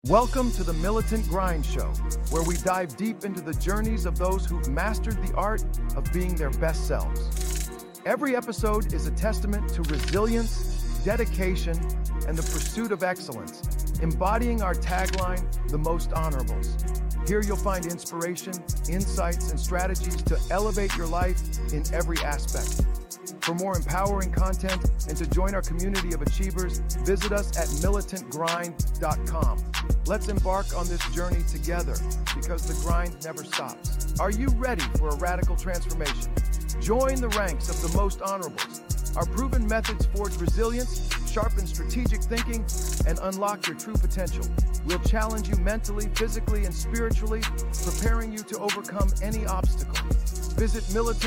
Welcome to the Militant Grind Show, where we dive deep into the journeys of those who've mastered the art of being their best selves. Every episode is a testament to resilience, dedication, and the pursuit of excellence, embodying our tagline, The Most Honorables. Here you'll find inspiration, insights, and strategies to elevate your life in every aspect. For more empowering content and to join our community of achievers, visit us at militantgrind.com. Let's embark on this journey together because the grind never stops. Are you ready for a radical transformation? Join the ranks of the most honorables. Our proven methods forge resilience, sharpen strategic thinking, and unlock your true potential. We'll challenge you mentally, physically, and spiritually, preparing you to overcome any obstacle. Visit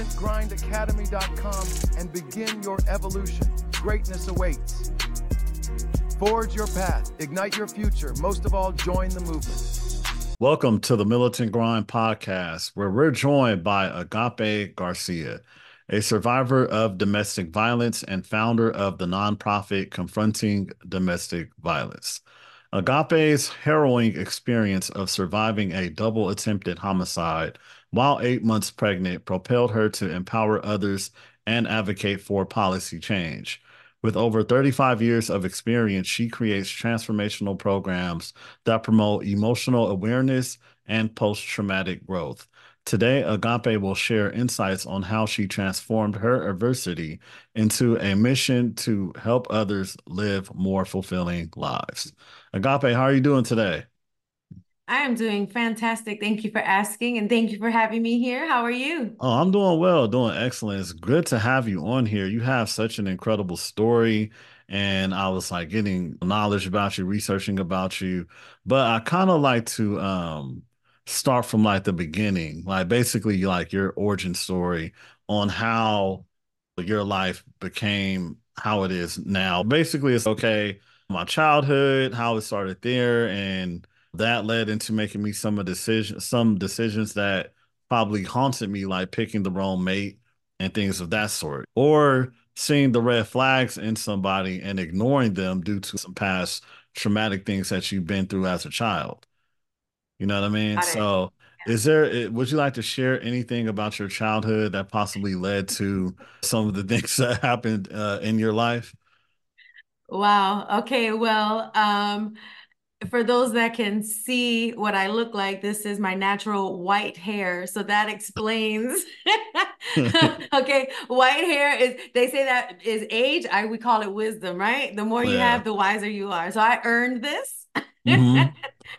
militantgrindacademy.com and begin your evolution. Greatness awaits. Forge your path, ignite your future. Most of all, join the movement. Welcome to the Militant Grind podcast, where we're joined by Agape Garcia, a survivor of domestic violence and founder of the nonprofit Confronting Domestic Violence. Agape's harrowing experience of surviving a double attempted homicide while 8 months pregnant propelled her to empower others and advocate for policy change. With over 35 years of experience, she creates transformational programs that promote emotional awareness and post-traumatic growth. Today, Agape will share insights on how she transformed her adversity into a mission to help others live more fulfilling lives. Agape, how are you doing today? I am doing fantastic. Thank you for asking, and thank you for having me here. How are you? Oh, I'm doing well, doing excellent. It's good to have you on here. You have such an incredible story, and I was like getting knowledge about you, researching about you. But I kind of like to start from like the beginning, like basically like your origin story on how your life became how it is now. Basically, it's okay, my childhood, how it started there, and that led into making me some decisions that probably haunted me, like picking the wrong mate and things of that sort, or seeing the red flags in somebody and ignoring them due to some past traumatic things that you've been through as a child. You know what I mean? Got it. So, would you like to share anything about your childhood that possibly led to some of the things that happened in your life? Wow. Okay. Well, for those that can see what I look like, this is my natural white hair. So that explains. Okay. White hair is, they say that is age. We call it wisdom, right? The more you Yeah. have, the wiser you are. So I earned this. Hmm.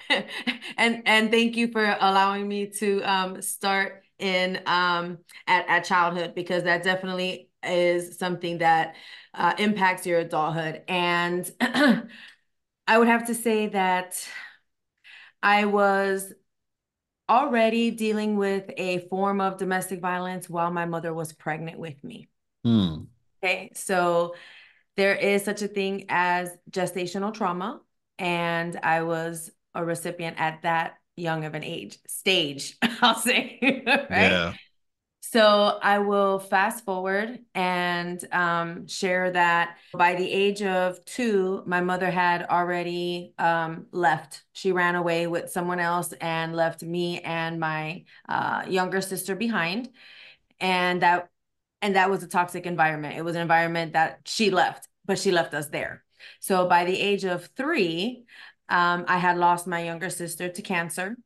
And thank you for allowing me to start in at childhood, because that definitely is something that impacts your adulthood. And I would have to say that I was already dealing with a form of domestic violence while my mother was pregnant with me. Hmm. Okay, so there is such a thing as gestational trauma, and I was a recipient at that young of an age stage, I'll say, right? Yeah. So I will fast forward and share that by the age of 2, my mother had already left. She ran away with someone else and left me and my younger sister behind. And that was a toxic environment. It was an environment that she left, but she left us there. So by the age of 3, I had lost my younger sister to cancer.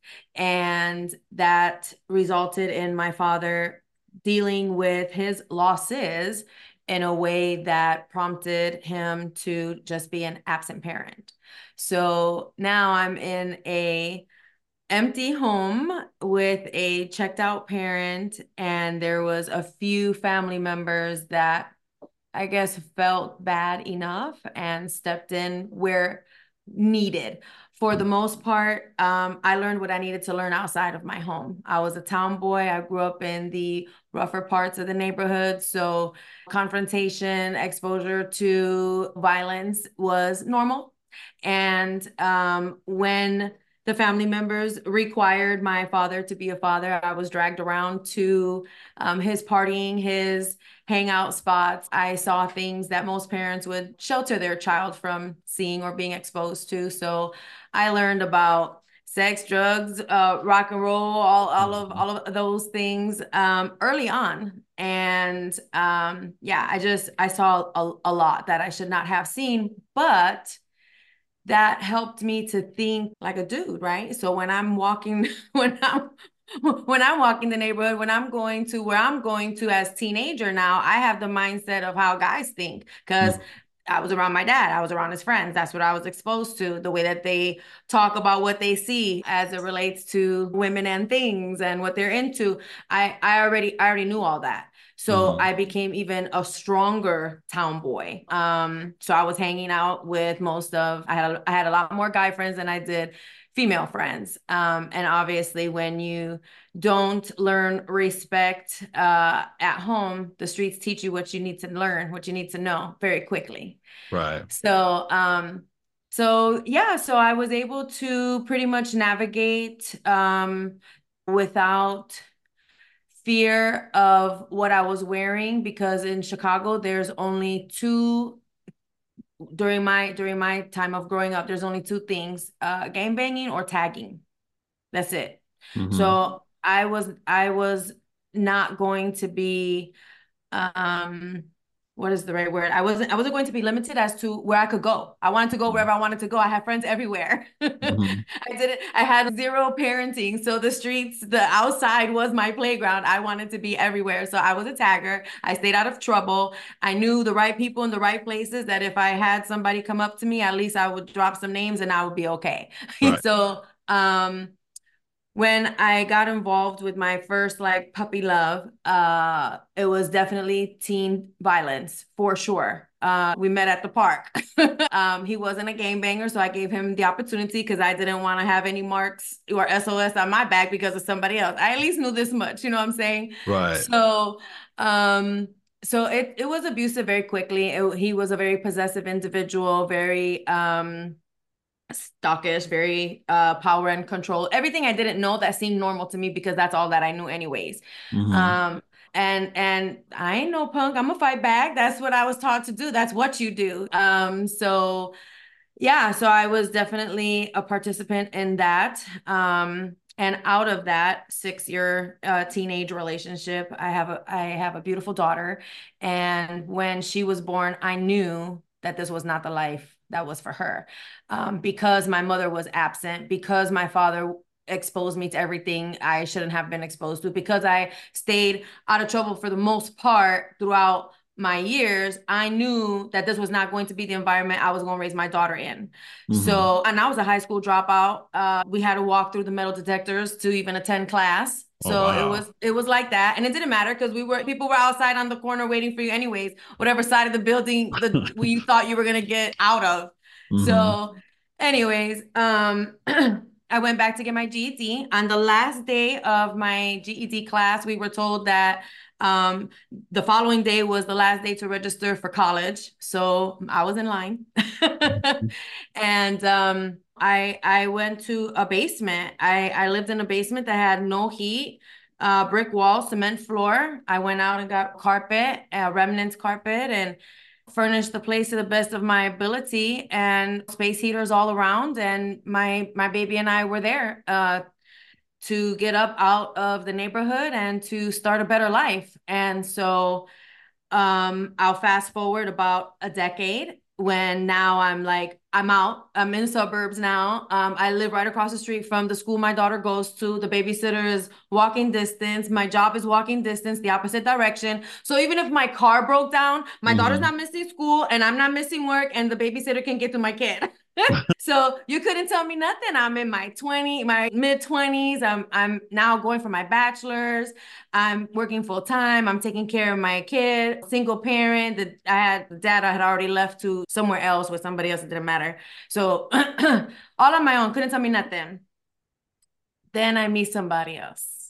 And that resulted in my father dealing with his losses in a way that prompted him to just be an absent parent. So now I'm in a empty home with a checked out parent, and there was a few family members that I guess felt bad enough and stepped in where needed. For the most part, I learned what I needed to learn outside of my home. I was a tomboy. I grew up in the rougher parts of the neighborhood. So confrontation, exposure to violence was normal. And when the family members required my father to be a father, I was dragged around to his partying, his hangout spots. I saw things that most parents would shelter their child from seeing or being exposed to. So I learned about sex, drugs, rock and roll, all of those things early on. And yeah, I saw a lot that I should not have seen, but that helped me to think like a dude, right? So when I'm walking, when I'm walking the neighborhood, when I'm going to where I'm going to as teenager now, I have the mindset of how guys think because I was around my dad, I was around his friends. That's what I was exposed to, the way that they talk about what they see as it relates to women and things and what they're into. I already knew all that. So I became even a stronger tomboy. So I was hanging out with I had a lot more guy friends than I did female friends. And obviously when you don't learn respect at home, the streets teach you what you need to learn, what you need to know very quickly. Right. So yeah, so I was able to pretty much navigate without fear of what I was wearing, because in Chicago there's only two, during my time of growing up, there's only two things, game banging or tagging. That's it. So I was not going to be um what is the right word? I wasn't going to be limited as to where I could go. I wanted to go wherever I wanted to go. I had friends everywhere. I had zero parenting. So the streets, the outside was my playground. I wanted to be everywhere. So I was a tagger. I stayed out of trouble. I knew the right people in the right places, that if I had somebody come up to me, at least I would drop some names and I would be okay. Right. So when I got involved with my first like puppy love, it was definitely teen violence for sure. We met at the park. He wasn't a game banger, so I gave him the opportunity because I didn't want to have any marks or SOS on my back because of somebody else. I at least knew this much, you know what I'm saying? Right. So it was abusive very quickly. He was a very possessive individual, very stockish, very power and control. Everything I didn't know that seemed normal to me because that's all that I knew anyways. And I ain't no punk. I'm gonna fight back. That's what I was taught to do. That's what you do. So yeah, so I was definitely a participant in that. And out of that 6-year teenage relationship, I have a beautiful daughter. And when she was born, I knew that this was not the life that was for her, because my mother was absent, because my father exposed me to everything I shouldn't have been exposed to, because I stayed out of trouble for the most part throughout my years. I knew that this was not going to be the environment I was going to raise my daughter in. So, and I was a high school dropout. We had to walk through the metal detectors to even attend class. Oh, So wow. it was like that, and it didn't matter because people were outside on the corner waiting for you anyways, whatever side of the building you thought you were gonna get out of. So, anyways, I went back to get my GED. On the last day of my GED class, we were told that the following day was the last day to register for college. So I was in line. And I went to a basement. I lived in a basement that had no heat, brick wall, cement floor. I went out and got carpet, remnants carpet, and furnished the place to the best of my ability, and space heaters all around. And my baby and I were there to get up out of the neighborhood and to start a better life. And so I'll fast forward about a decade when now I'm out. I'm in the suburbs now. I live right across the street from the school my daughter goes to. The babysitter is walking distance. My job is walking distance, the opposite direction. So even if my car broke down, my daughter's not missing school and I'm not missing work, and the babysitter can get to my kid. So you couldn't tell me nothing. I'm in my mid 20s. I'm now going for my bachelor's. I'm working full time. I'm taking care of my kid, single parent. The dad I had already left to somewhere else with somebody else. It didn't matter. So all on my own, couldn't tell me nothing. Then I meet somebody else.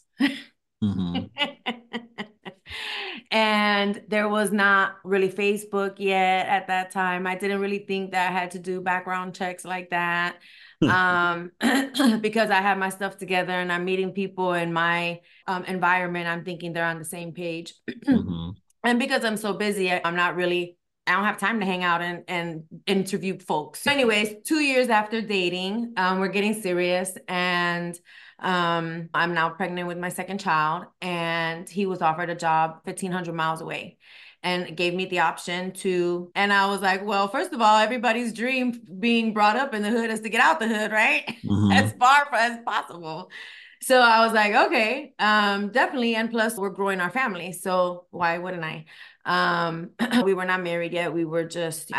And there was not really Facebook yet at that time. I didn't really think that I had to do background checks like that. Because I have my stuff together and I'm meeting people in my environment, I'm thinking they're on the same page. And because I'm so busy, I'm not really I don't have time to hang out and interview folks. So anyways, 2 years after dating, we're getting serious, and I'm now pregnant with my second child, and he was offered a job 1,500 miles away and gave me the option to, and I was like, well, first of all, everybody's dream being brought up in the hood is to get out the hood, right? As far as possible. So I was like, okay, definitely. And plus we're growing our family. So why wouldn't I? We were not married yet. We were just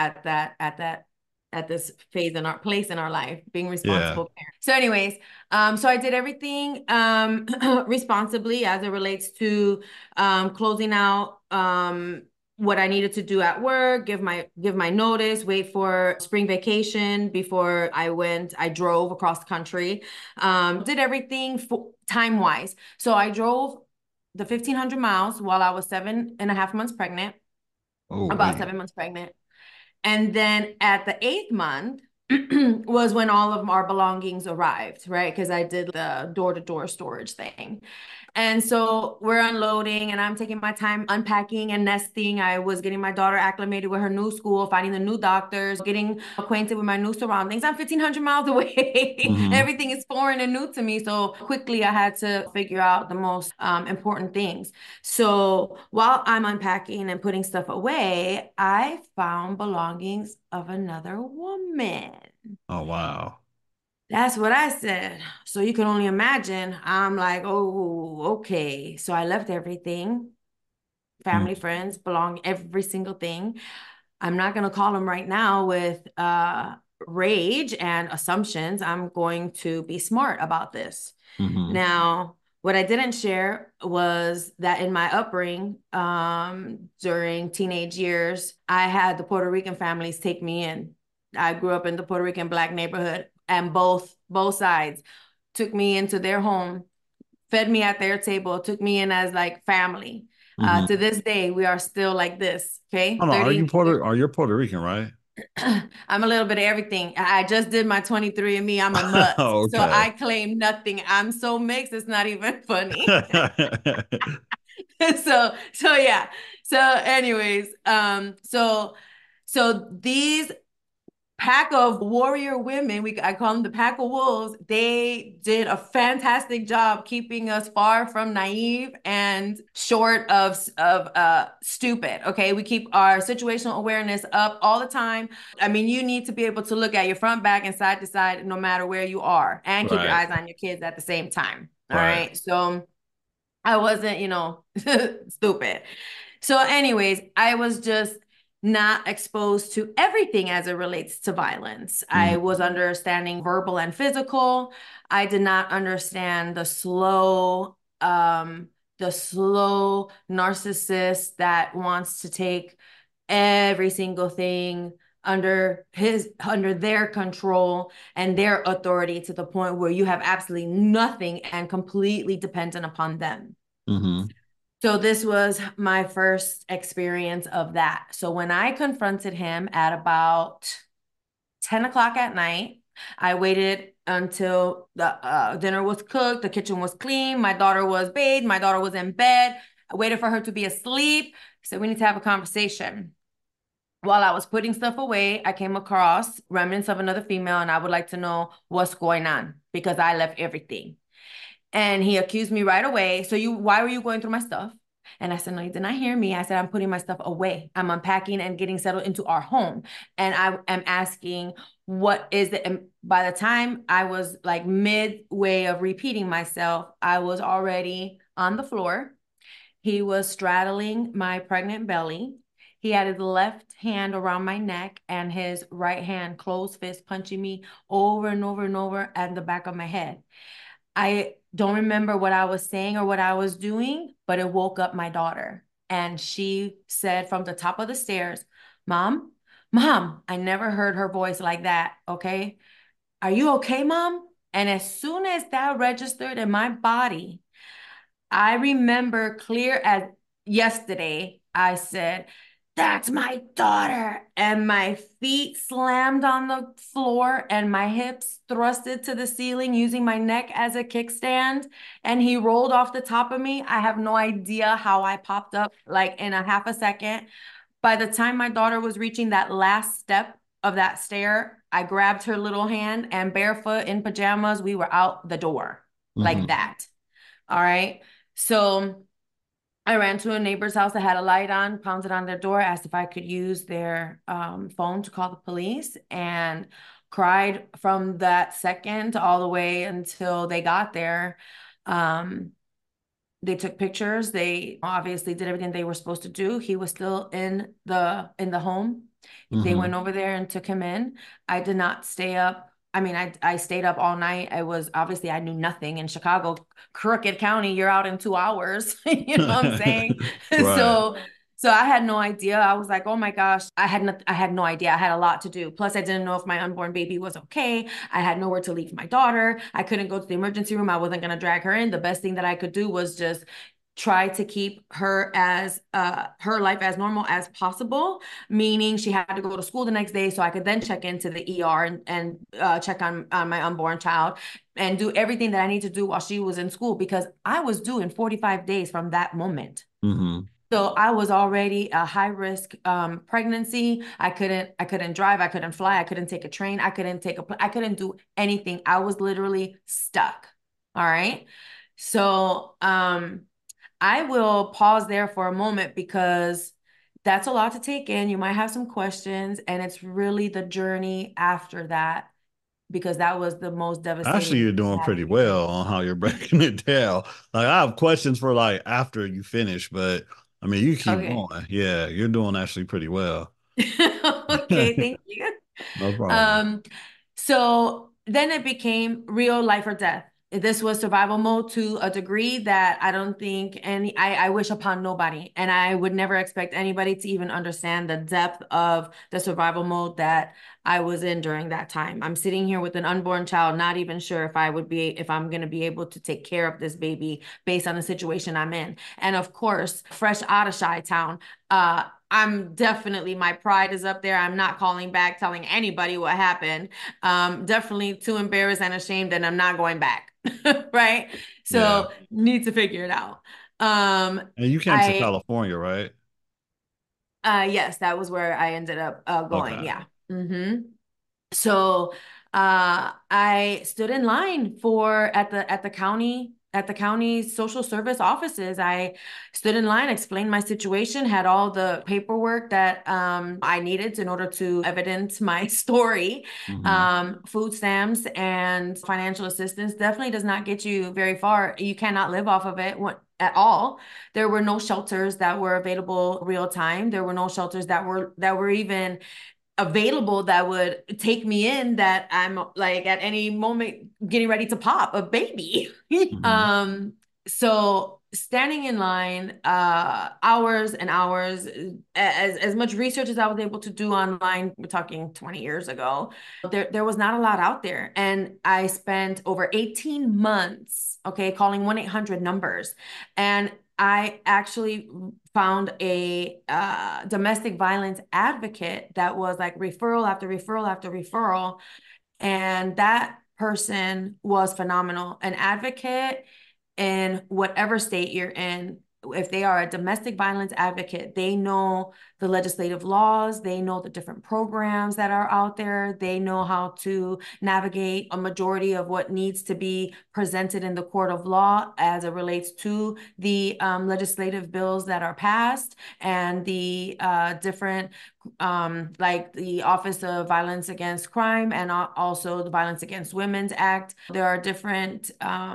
at this phase in our place in our life, being responsible parents. So anyways, so I did everything responsibly as it relates to closing out what I needed to do at work, give my notice, wait for spring vacation before I went. I drove across the country, did everything time wise. So I drove the 1,500 miles while I was 7.5 months pregnant, about 7 months pregnant. And then at the 8th month was when all of our belongings arrived, right? Because I did the door-to-door storage thing. And so we're unloading, and I'm taking my time unpacking and nesting. I was getting my daughter acclimated with her new school, finding the new doctors, getting acquainted with my new surroundings. I'm 1,500 miles away. Everything is foreign and new to me. So quickly I had to figure out the most important things. So while I'm unpacking and putting stuff away, I found belongings of another woman. Oh, wow. That's what I said. So you can only imagine. I'm like, oh, okay. So I left everything, family, friends, belong, every single thing. I'm not going to call them right now with rage and assumptions. I'm going to be smart about this. Now, what I didn't share was that in my upbringing, during teenage years, I had the Puerto Rican families take me in. I grew up in the Puerto Rican Black neighborhood, and both sides took me into their home, fed me at their table, took me in as like family. To this day, we are still like this. Okay. Are you Puerto Rican, right? I'm a little bit of everything. I just did my 23andMe. I'm a mutt. Okay. So I claim nothing. I'm so mixed, it's not even funny. So yeah. So anyways, so these pack of warrior women, I call them the pack of wolves, they did a fantastic job keeping us far from naive and short of stupid. Okay, we keep our situational awareness up all the time. I mean, you need to be able to look at your front, back, and side to side no matter where you are, and keep your eyes on your kids at the same time. All right. So I wasn't, stupid. So anyways, I was just not exposed to everything as it relates to violence. I was understanding verbal and physical. I did not understand the slow narcissist that wants to take every single thing under their control and their authority to the point where you have absolutely nothing and completely dependent upon them. So this was my first experience of that. So when I confronted him at about 10 o'clock at night, I waited until the dinner was cooked, the kitchen was clean, my daughter was bathed, my daughter was in bed. I waited for her to be asleep. I said, we need to have a conversation. While I was putting stuff away, I came across remnants of another female, and I would like to know what's going on because I left everything. And he accused me right away. So why were you going through my stuff? And I said, no, you did not hear me. I said, I'm putting my stuff away. I'm unpacking and getting settled into our home. And I am asking, what is it? And by the time I was like midway of repeating myself, I was already on the floor. He was straddling my pregnant belly. He had his left hand around my neck and his right hand closed fist punching me over and over and over at the back of my head. I don't remember what I was saying or what I was doing, but it woke up my daughter. And she said from the top of the stairs, Mom, I never heard her voice like that. Okay. Are you okay, Mom? And as soon as that registered in my body, I remember clear as yesterday, I said, that's my daughter. And my feet slammed on the floor and my hips thrusted to the ceiling using my neck as a kickstand. And he rolled off the top of me. I have no idea how I popped up like in a half a second. By the time my daughter was reaching that last step of that stair, I grabbed her little hand and barefoot in pajamas, we were out the door like Mm-hmm. that. All right. So I ran to a neighbor's house that had a light on, pounded on their door, asked if I could use their phone to call the police, and cried from that second all the way until they got there. Um, they took pictures. They obviously did everything they were supposed to do. He was still in the home. They Mm-hmm. went over there and took him in. I did not stay up. I mean, I stayed up all night. I was obviously I knew nothing in Chicago, Crooked County. You're out in 2 hours. You know what I'm saying? Right. So so I had no idea. I was like, oh my gosh, I had no idea. I had a lot to do. Plus, I didn't know if my unborn baby was okay. I had nowhere to leave my daughter. I couldn't go to the emergency room. I wasn't gonna drag her in. The best thing that I could do was just try to keep her as her life as normal as possible, meaning she had to go to school the next day so I could then check into the ER and check on my unborn child and do everything that I need to do while she was in school, because I was due in 45 days from that moment. Mm-hmm. So I was already a high risk pregnancy. I couldn't drive. I couldn't fly. I couldn't take a train. I couldn't do anything. I was literally stuck. All right. So I will pause there for a moment because that's a lot to take in. You might have some questions, and it's really the journey after that, because that was the most Actually, devastating you're thing doing I had pretty to do. well on how you're breaking it down. Like I have questions for like after you finish, but I mean you keep Okay. going. Yeah, you're doing actually pretty well. Okay, thank you. No problem. Um, so then it became real life or death. This was survival mode to a degree that I don't think I wish upon nobody. And I would never expect anybody to even understand the depth of the survival mode that I was in during that time. I'm sitting here with an unborn child, not even sure if I'm going to be able to take care of this baby based on the situation I'm in. And of course, fresh out of Chi-Town, I'm definitely, my pride is up there. I'm not calling back, telling anybody what happened. Definitely too embarrassed and ashamed, and I'm not going back. Right. Yeah. So need to figure it out. Um, And you came to I, California, right? yes, that was where I ended up going. Okay. Yeah. So I stood in line for at the county social service offices. I stood in line, explained my situation, had all the paperwork that I needed in order to evidence my story. Mm-hmm. Food stamps and financial assistance definitely does not get you very far. You cannot live off of it at all. There were no shelters that were available real time. There were no shelters that were even available that would take me in, that I'm like at any moment getting ready to pop a baby. Mm-hmm. So standing in line hours and hours, as much research as I was able to do online, we're talking 20 years ago, there was not a lot out there. And I spent over 18 months, okay, calling 1-800 numbers. And I actually found a domestic violence advocate that was like referral after referral after referral. And that person was phenomenal. An advocate in whatever state you're in, if they are a domestic violence advocate, they know the legislative laws, they know the different programs that are out there, they know how to navigate a majority of what needs to be presented in the court of law as it relates to the legislative bills that are passed, and the different like the Office of Violence Against Crime, and also the Violence Against Women's Act. There are different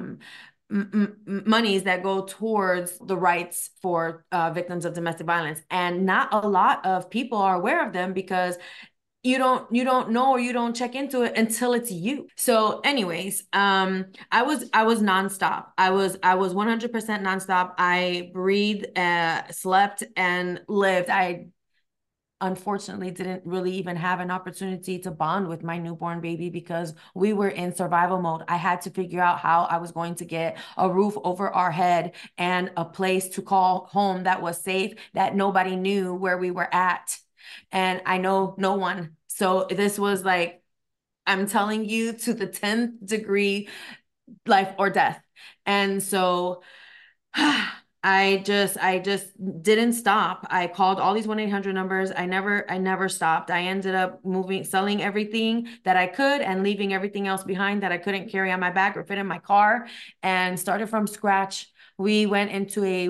monies that go towards the rights for victims of domestic violence, and not a lot of people are aware of them, because you don't know, or you don't check into it until it's you. So anyways, I was nonstop. I was 100% nonstop. I breathed, slept, and lived. I unfortunately didn't really even have an opportunity to bond with my newborn baby, because we were in survival mode. I had to figure out how I was going to get a roof over our head and a place to call home that was safe, that nobody knew where we were at. And I know no one. So this was like, I'm telling you, to the 10th degree, life or death. And so I just didn't stop. I called all these 1-800 numbers. I never stopped. I ended up selling everything that I could and leaving everything else behind that I couldn't carry on my back or fit in my car, and started from scratch. We went into a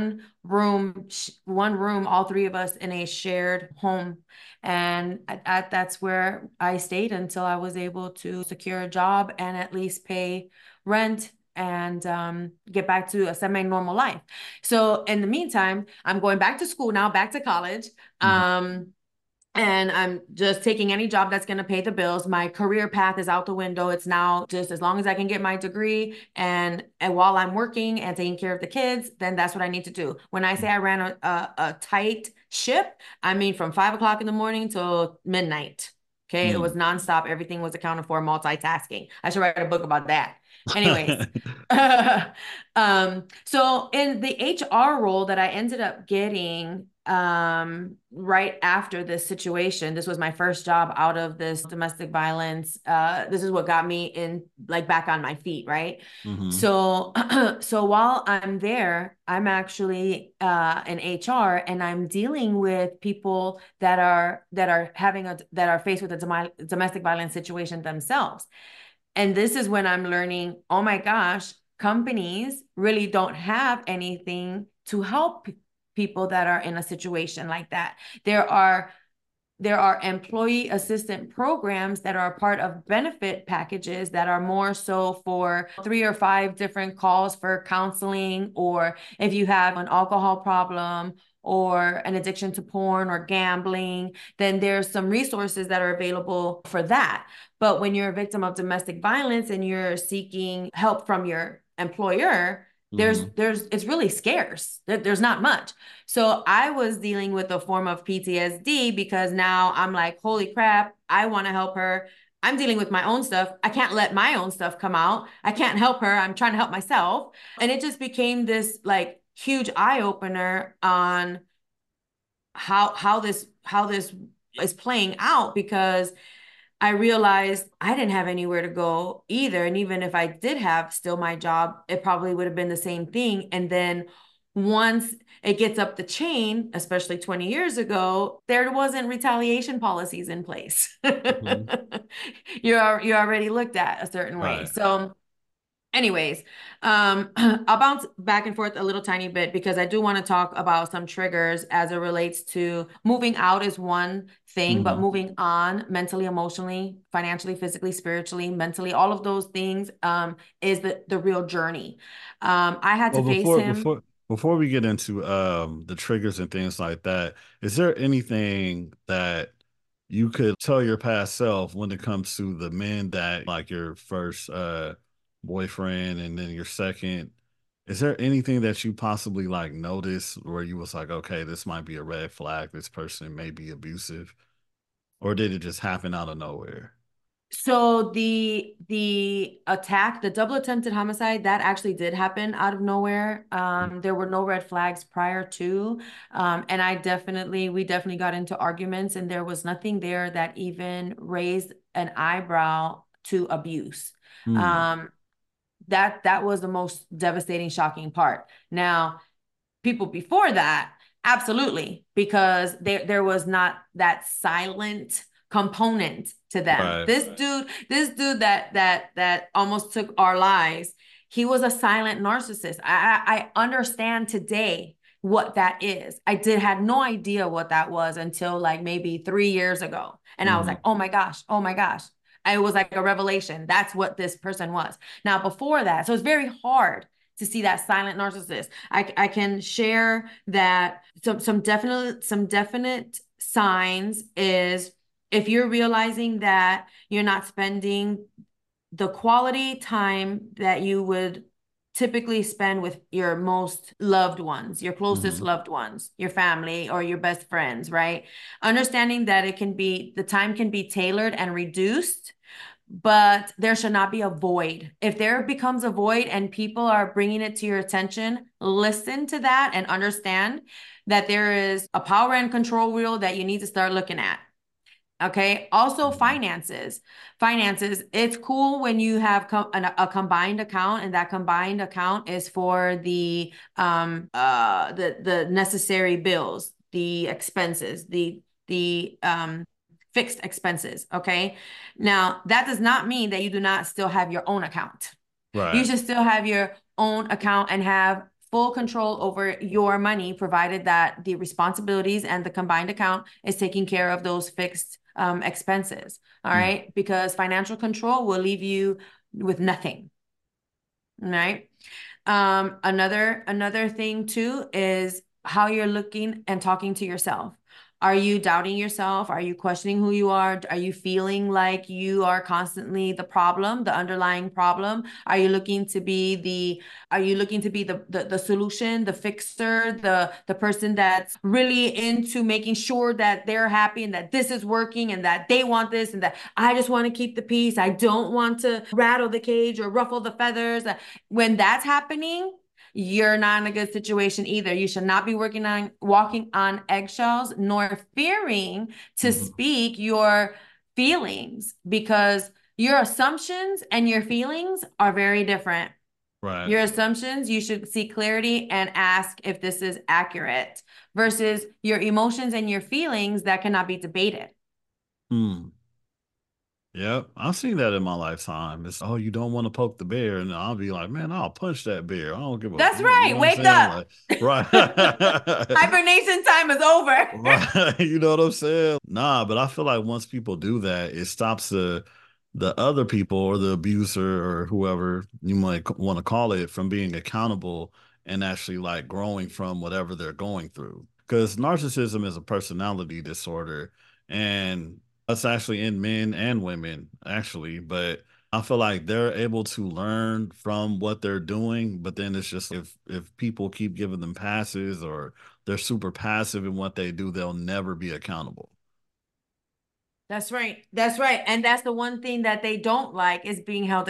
one room, all three of us in a shared home. And that's where I stayed until I was able to secure a job and at least pay rent and get back to a semi-normal life. So in the meantime, I'm going back to school now, back to college. Mhm. And I'm just taking any job that's going to pay the bills. My career path is out the window. It's now just as long as I can get my degree, and while I'm working and taking care of the kids, then that's what I need to do. When I say I ran a tight ship, I mean from 5 o'clock in the morning till midnight. Okay, it was Mhm. nonstop. Everything was accounted for, multitasking. I should write a book about that. Anyways, so in the HR role that I ended up getting right after this situation, this was my first job out of this domestic violence. This is what got me in, like, back on my feet, right? Mhm. So so while I'm there, I'm actually in HR, and I'm dealing with people that are faced with a domestic violence situation themselves. And this is when I'm learning, oh my gosh, companies really don't have anything to help people that are in a situation like that. There are employee assistant programs that are a part of benefit packages that are more so for 3 or 5 different calls for counseling, or if you have an alcohol problem or an addiction to porn or gambling, then there's some resources that are available for that. But when you're a victim of domestic violence and you're seeking help from your employer, there's Mhm. there's it's really scarce. There's not much. So I was dealing with a form of PTSD because now I'm like, holy crap, I want to help her. I'm dealing with my own stuff. I can't let my own stuff come out. I can't help her. I'm trying to help myself. And it just became this like huge eye opener on how this is playing out, because I realized I didn't have anywhere to go either. And even if I did have still my job, it probably would have been the same thing. And then once it gets up the chain, especially 20 years ago, there wasn't retaliation policies in place. Mhm. You're already looked at a certain way. Right. So anyways, I'll bounce back and forth a little tiny bit because I do want to talk about some triggers as it relates to moving out is one thing, but Mhm. moving on mentally, emotionally, financially, physically, spiritually, mentally, all of those things is the real journey. I had Well, to face him. before we get into the triggers and things like that, is there anything that you could tell your past self when it comes to the men that like your first boyfriend and then your second? Is there anything that you possibly like noticed where you was like, okay, this might be a red flag, this person may be abusive, or did it just happen out of nowhere? So the attack, the double attempted homicide, that actually did happen out of nowhere. There were no red flags prior to, and we definitely got into arguments, and there was nothing there that even raised an eyebrow to abuse. Mm. Um, that was the most devastating, shocking part. Now, people before that, absolutely, because there was not that silent component to them. Right. This dude that almost took our lives, he was a silent narcissist. I understand today what that is. I did had no idea what that was until like maybe 3 years ago. And I was Hmm. like, oh my gosh, oh my gosh. It was like a revelation. That's what this person was. Now, before that, so it's very hard to see that silent narcissist. I can share that some definite signs is if you're realizing that you're not spending the quality time that you would typically spend with your most loved ones, your closest Hmm. loved ones, your family or your best friends, right? Understanding that the time can be tailored and reduced, but there should not be a void. If there becomes a void and people are bringing it to your attention, listen to that and understand that there is a power and control wheel that you need to start looking at. Okay. Also, Mhm. finances. Finances. It's cool when you have a combined account, and that combined account is for the necessary bills, the expenses, the fixed expenses. Okay. Now, that does not mean that you do not still have your own account. You Right. should still have your own account and have full control over your money, provided that the responsibilities and the combined account is taking care of those fixed expenses. All Mm. right. Because financial control will leave you with nothing. All right. Another thing too is how you're looking and talking to yourself. Are you doubting yourself? Are you questioning who you are? Are you feeling like you are constantly the problem, the underlying problem? Are you looking to be the solution, the fixer, the person that's really into making sure that they're happy and that this is working and that they want this and that I just want to keep the peace. I don't want to rattle the cage or ruffle the feathers. When that's happening, you're not in a good situation either. You should not be walking on eggshells, nor fearing to Mhm. speak your feelings, because your assumptions and your feelings are very different. Right. Your assumptions, you should seek clarity and ask if this is accurate, versus your emotions and your feelings that cannot be debated. Mm. Yep, I've seen that in my lifetime. It's, oh, you don't want to poke the bear, and I'll be like, man, I'll punch that bear. I don't give a, That's you right. know what I'm Wake saying? up. Like, right, Hibernation time is over. right. You know what I'm saying? Nah, but I feel like once people do that, it stops the other people or the abuser or whoever you might want to call it from being accountable and actually like growing from whatever they're going through. Because narcissism is a personality disorder, and that's actually in men and women, actually. But I feel like they're able to learn from what they're doing, but then it's just if people keep giving them passes or they're super passive in what they do, they'll never be accountable. That's right. That's right. And that's the one thing that they don't like, is being held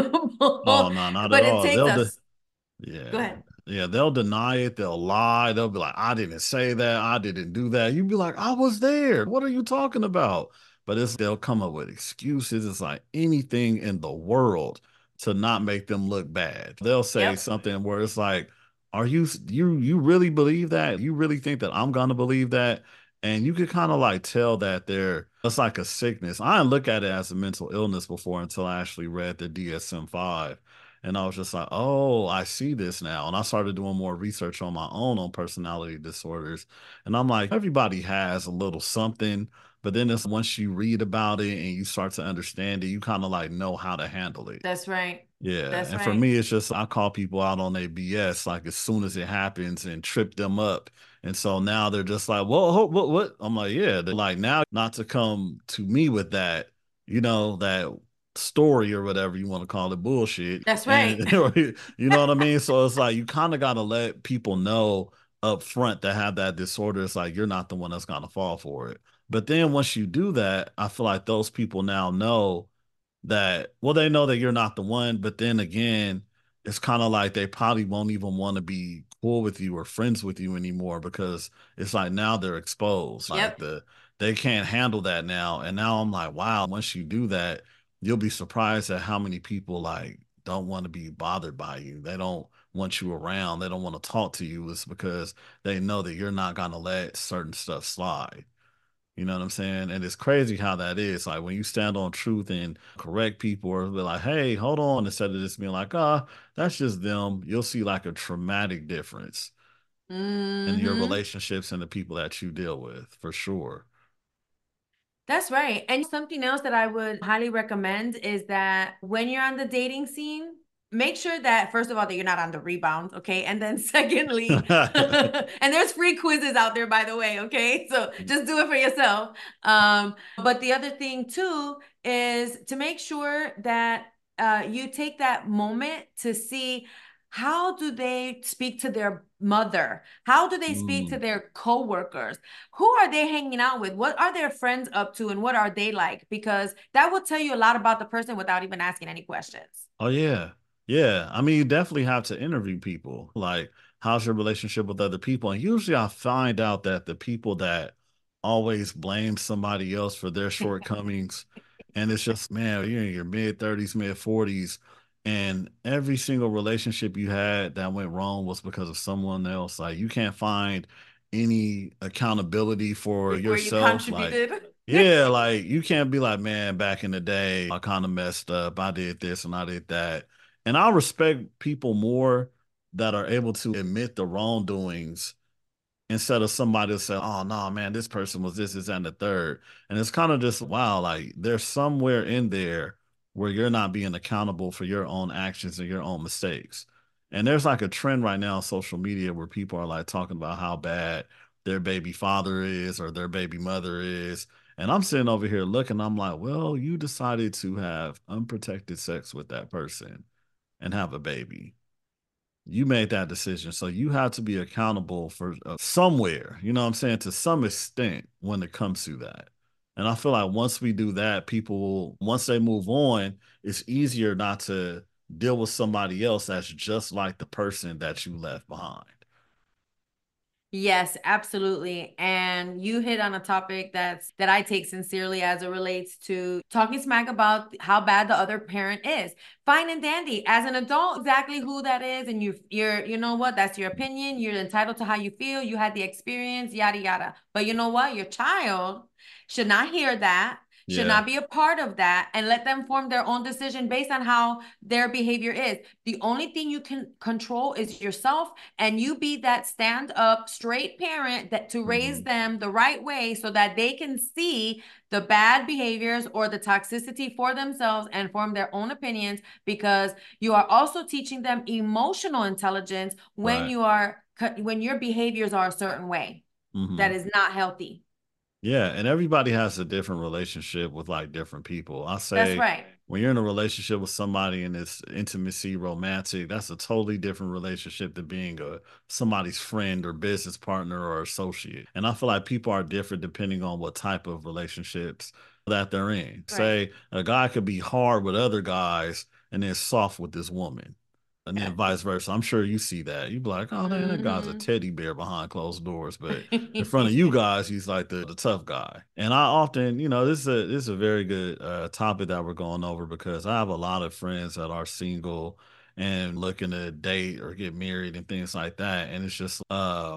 Oh accountable. no, not at But it all. takes go Yeah. ahead. Yeah, they'll deny it, they'll lie, they'll be like, I didn't say that, I didn't do that. You'd be like, I was there. What are you talking about? But it's they'll come up with excuses. It's like anything in the world to not make them look bad. They'll say Yep. something where it's like, are you really believe that? You really think that I'm gonna believe that? And you could kind of like tell that it's like a sickness. I didn't look at it as a mental illness before until I actually read the DSM-5. And I was just like, oh, I see this now. And I started doing more research on my own on personality disorders. And I'm like, everybody has a little something, but then it's once you read about it and you start to understand it, you kind of like know how to handle it. That's right. Yeah. That's And for right. me, it's just I call people out on their BS like as soon as it happens and trip them up. And so now they're just like, well, what? I'm like, yeah. They're like, now not to come to me with that, that story or whatever you want to call it, bullshit. That's right. And you know what I mean? So it's like you kind of got to let people know up front that have that disorder. It's like you're not the one that's gonna fall for it. But then once you do that, I feel like those people now know that, well, they know that you're not the one, but then again, it's kind of like they probably won't even want to be cool with you or friends with you anymore because it's like now they're exposed. Like Yep. they can't handle that now. And now I'm like, wow, once you do that, you'll be surprised at how many people like don't want to be bothered by you. They don't want you around. They don't want to talk to you. It's because they know that you're not gonna let certain stuff slide. You know what I'm saying? And it's crazy how that is. Like when you stand on truth and correct people or be like, hey, hold on, instead of just being like, that's just them, you'll see like a traumatic difference in your Hmm. relationships and the people that you deal with, for sure. That's right. And something else that I would highly recommend is that when you're on the dating scene, make sure that, first of all, that you're not on the rebound, okay? And then secondly, and there's free quizzes out there, by the way, okay? So just do it for yourself. But the other thing too is to make sure that you take that moment to see, how do they speak to their mother? How do they speak to Mm. their coworkers? Who are they hanging out with? What are their friends up to, and what are they like? Because that will tell you a lot about the person without even asking any questions. Oh yeah. Yeah. I mean, you definitely have to interview people. Like, how's your relationship with other people? And usually I find out that the people that always blame somebody else for their shortcomings. And it's just, man, you're in your mid 30s, mid 40s, and every single relationship you had that went wrong was because of someone else. Like, you can't find any accountability for Where you yourself. Like, contributed. yeah, like you can't be like, man, back in the day, I kind of messed up. I did this and I did that. And I respect people more that are able to admit the wrongdoings instead of somebody to say, oh no, man, this person was this, and the third. And it's kind of just wow, like there's somewhere in there where you're not being accountable for your own actions and your own mistakes. And there's like a trend right now on social media where people are like talking about how bad their baby father is or their baby mother is. And I'm sitting over here looking, I'm like, well, you decided to have unprotected sex with that person and have a baby. You made that decision. So you have to be accountable for somewhere, you know what I'm saying, to some extent when it comes to that. And I feel like once we do that, people, once they move on, it's easier not to deal with somebody else that's just like the person that you left behind. Yes, absolutely. And you hit on a topic that I take sincerely as it relates to talking smack about how bad the other parent is. Fine and dandy. As an adult, exactly who that is, and you're you know what, that's your opinion. You're entitled to how you feel. You had the experience, yada yada. But you know what? Your child should not hear that. Should Yeah. not be a part of that, and let them form their own decision based on how their behavior is. The only thing you can control is yourself, and you be that stand up straight parent that to raise Hmm. them the right way so that they can see the bad behaviors or the toxicity for themselves and form their own opinions, because you are also teaching them emotional intelligence when Right. you are when your behaviors are a certain way that Hmm. is not healthy. Yeah, and everybody has a different relationship with like different people. I That's say right. when you're in a relationship with somebody and it's intimacy, romantic, that's a totally different relationship than being a somebody's friend or business partner or associate. And I feel like people are different depending on what type of relationships that they're in. Right. Say a guy could be hard with other guys and then soft with this woman. And then vice versa. I'm sure you see that. You be like, oh man, that guy's a Mm-hmm. teddy bear behind closed doors. But in front of you guys, he's like the tough guy. And I often, this is a very good topic that we're going over because I have a lot of friends that are single and looking to date or get married and things like that. And it's just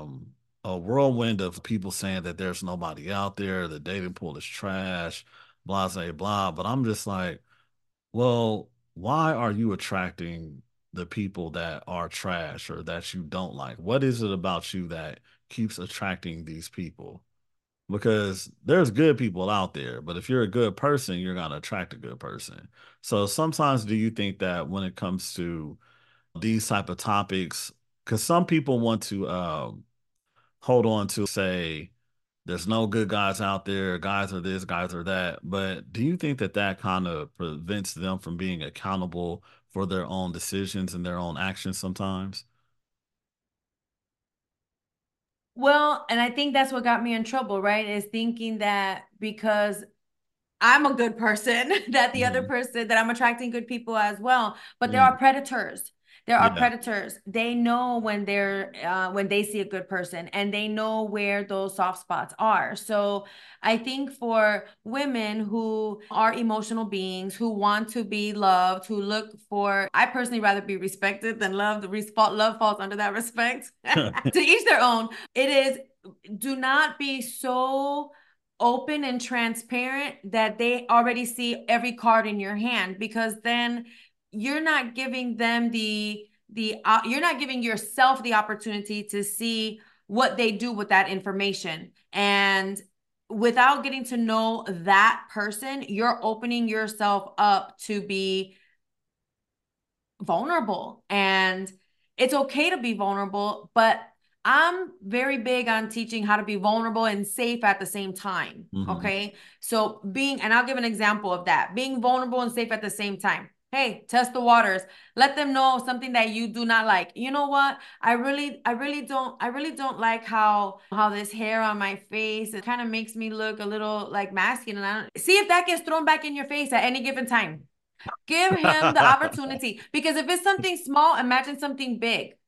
a whirlwind of people saying that there's nobody out there, the dating pool is trash, blah, blah, blah. But I'm just like, well, why are you attracting the people that are trash or that you don't like? What is it about you that keeps attracting these people? Because there's good people out there, but if you're a good person, you're going to attract a good person. So sometimes do you think that when it comes to these type of topics, because some people want to hold on to say there's no good guys out there, guys are this, guys are that, but do you think that that kind of prevents them from being accountable for their own decisions and their own actions sometimes? Well, and I think that's what got me in trouble, right? Is thinking that because I'm a good person, that the other Hmm. person, that I'm attracting good people as well. But there are Mm. predators. There are Yeah. predators. They know when they see a good person, and they know where those soft spots are. So I think for women who are emotional beings, who want to be loved, who look for, I personally rather be respected than loved. Love falls under that respect. To each their own. It is, do not be so open and transparent that they already see every card in your hand, because then you're not giving them you're not giving yourself the opportunity to see what they do with that information. And without getting to know that person, you're opening yourself up to be vulnerable. And it's okay to be vulnerable, but I'm very big on teaching how to be vulnerable and safe at the same time. Hmm. Okay. So and I'll give an example of that, being vulnerable and safe at the same time. Hey, test the waters. Let them know something that you do not like. You know what? I really don't like how this hair on my face, it kind of makes me look a little like masculine. I don't see if that gets thrown back in your face at any given time. Give him the opportunity, because if it's something small, imagine something big.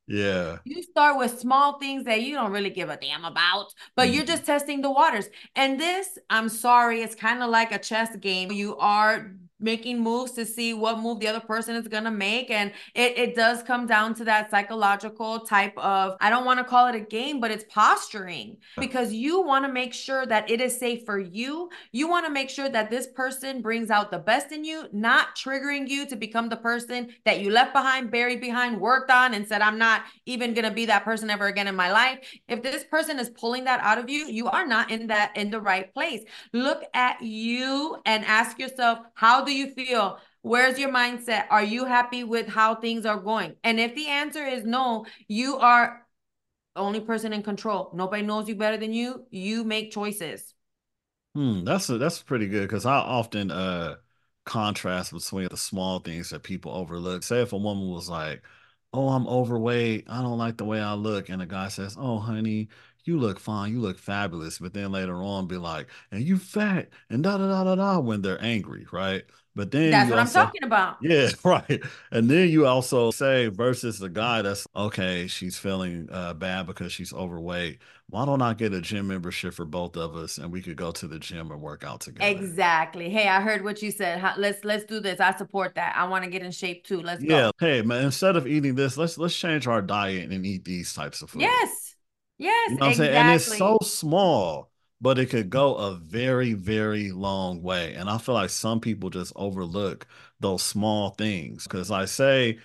Yeah. You start with small things that you don't really give a damn about, but you're Mhm. just testing the waters. And this, I'm sorry, it's kind of like a chess game. You are making moves to see what move the other person is going to make. And it does come down to that psychological type of, I don't want to call it a game, but it's posturing because you want to make sure that it is safe for you. You want to make sure that this person brings out the best in you, not triggering you to become the person that you left behind, buried behind, worked on, and said, I'm not even going to be that person ever again in my life. If this person is pulling that out of you, you are not in the right place. Look at you and ask yourself, how do you feel? Where's your mindset? Are you happy with how things are going? And if the answer is no, you are the only person in control. Nobody knows you better than you. You make choices. That's pretty good because I often contrast between the small things that people overlook. Say if a woman was like, "Oh, I'm overweight. I don't like the way I look," and the guy says, "Oh, honey, you look fine. You look fabulous," but then later on be like, "And you fat," and da da da da da when they're angry, right? But then That's you what I'm also talking about. yeah, right. And then you also say versus the guy that's okay, she's feeling bad because she's overweight. Why don't I get a gym membership for both of us and we could go to the gym and work out together? Exactly. Hey, I heard what you said. Let's do this. I support that. I want to get in shape too. Let's Yeah, go. hey man, instead of eating this, let's change our diet and eat these types of food. Yes. Yes, You know what I'm saying? And it's so exactly. small, but it could go a very, very long way. And I feel like some people just overlook those small things. Because I say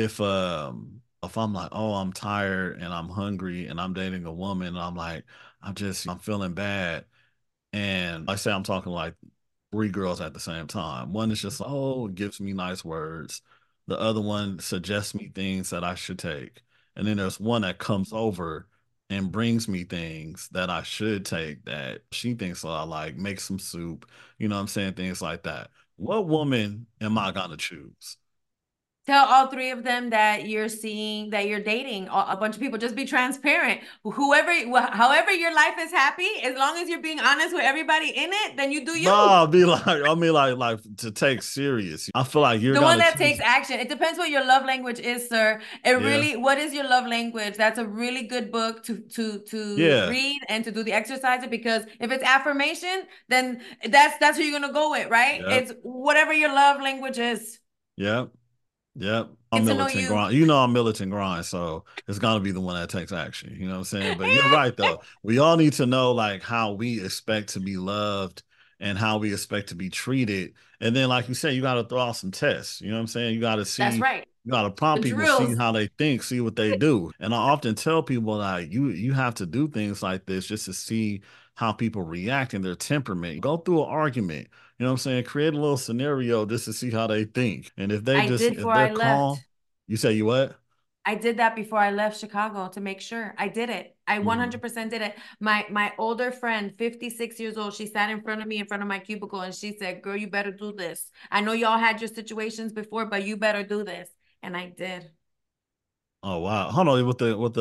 if I'm like, oh, I'm tired and I'm hungry and I'm dating a woman and I'm like, I'm feeling bad. And I say I'm talking like three girls at the same time. One is just, oh, gives me nice words. The other one suggests me things that I should take. And then there's one that comes over and brings me things that I should take that she thinks I like, make some soup, you know what I'm saying? Things like that. What woman am I gonna choose? Tell all three of them that you're seeing that you're dating a bunch of people. Just be transparent. However your life is happy, as long as you're being honest with everybody in it, then you do you. Nah, be like, I mean, like to take serious. I feel like you're The one gonna that takes choose. action. It depends what your love language is, sir. It Yeah, really, what is your love language? That's a really good book to yeah, read and to do the exercises because if it's affirmation, then that's who you're gonna go with, right? yep, It's whatever your love language is. yep. Yep. I'm Get to know militant you. grind. You know I'm militant grind, so it's gonna be the one that takes action. You know what I'm saying? But you're right though. We all need to know like how we expect to be loved and how we expect to be treated. And then, like you said, you gotta throw out some tests. You know what I'm saying? That's right. You gotta The prompt people, see drills. how they think, see what they do. And I often tell people like you have to do things like this just to see how people react and their temperament. Go through an argument. You know what I'm saying? Create a little scenario just to see how they think. And I did if before they're I calm, left. you say you what? I did that before I left Chicago to make sure. I did it. I Hmm. 100% did it. My older friend, 56 years old, she sat in front of me in front of my cubicle and she said, "Girl, you better do this. I know y'all had your situations before, but you better do this." And I did. Oh wow. Hold on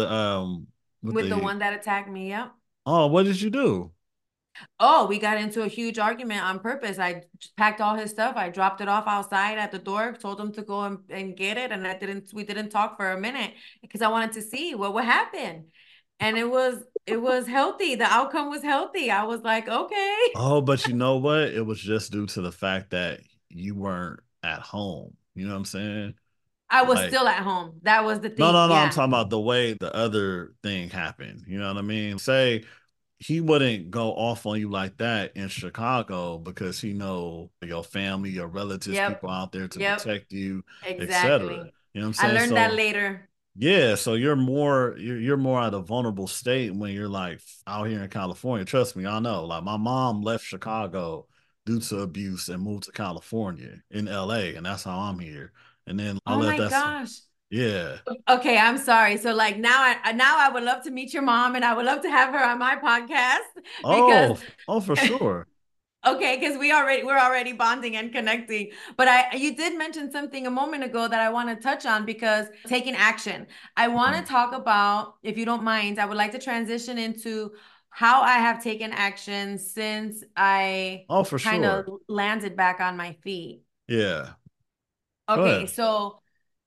with With the the one that attacked me. Yep. oh, what did you do? Oh, we got into a huge argument on purpose. I just packed all his stuff. I dropped it off outside at the door, told him to go and get it. And we didn't talk for a minute because I wanted to see what would happen. And it was healthy. The outcome was healthy. I was like, okay. Oh, but you know what? It was just due to the fact that you weren't at home. You know what I'm saying? I was Like still at home. That was the no, thing. no, no. I'm Yeah. talking about the way the other thing happened. You know what I mean? Say he wouldn't go off on you like that in Chicago because he know your family, your relatives, Yep. people out there to Yep. protect you, etc. Exactly. You know what I'm I saying? learned that So later. yeah, so you're more at a vulnerable state when you're like out here in California. Trust me, I know. Like my mom left Chicago due to abuse and moved to California in LA, and that's how I'm here. And then I Oh left my that gosh. yeah. Okay, I'm sorry. So like now I would love to meet your mom and I would love to have her on my podcast because Oh, for sure. okay, because we're already bonding and connecting. But I you did mention something a moment ago that I want to touch on because taking action. I want Mhm. to talk about, if you don't mind, I would like to transition into how I have taken action since I Oh, for kind of sure. landed back on my feet. Yeah. Go Okay, ahead. so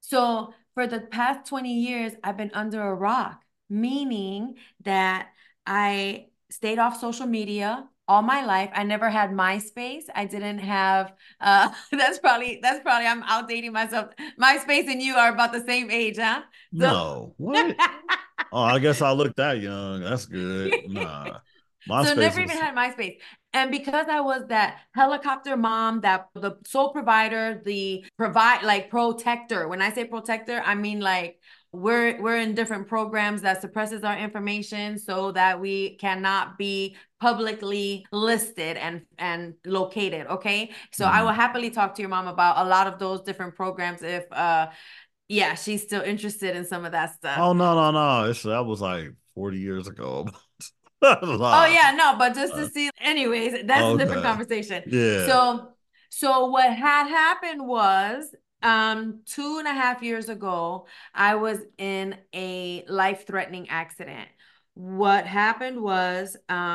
So for the past 20 years, I've been under a rock, meaning that I stayed off social media all my life. I never had MySpace. I didn't have that's probably I'm outdating myself. MySpace and you are about the same age, huh? So No, what? Oh, I guess I look that young. That's good. Nah, So MySpace never even was. had MySpace. And because I was that helicopter mom, that the sole provider, the provide like protector. When I say protector, I mean like we're in different programs that suppresses our information so that we cannot be publicly listed and located. Okay. So I will Mhm. happily talk to your mom about a lot of those different programs if yeah, she's still interested in some of that stuff. Oh no, no, no! That was like 40 years ago. Oh Nah. yeah, no, but just to see, anyways, that's a different Okay. conversation. Yeah. So what had happened was 2.5 years ago, I was in a life-threatening accident. What happened was